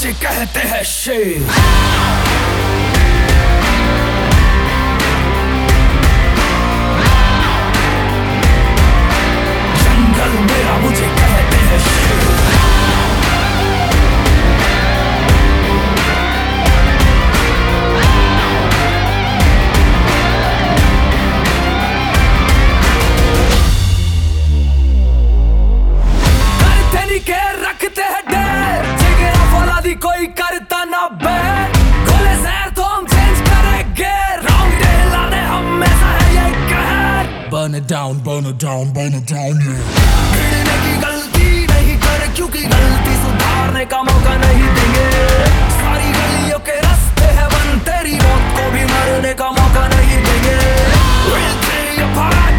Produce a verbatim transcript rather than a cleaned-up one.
मुझे कहते हैं शेर। जंगल मेरा मुझे कहते हैं शेर। रखते हैं डेर जिगरा फौलादी कोई करता ना बैर। खोले जहर तो हम चेंज करेंगे। राउंड डे लाने हमेशा है ये कहर। Burn it down, burn it down, burn it down, yeah। भिड़ने की गलती नहीं करे क्योंकि गलती सुधारने का मौका नहीं देंगे। सारी गलियों के रास्ते हैं बंद, तेरी मौत को भी मरने का मौका नहीं देंगे। We'll tear you apart।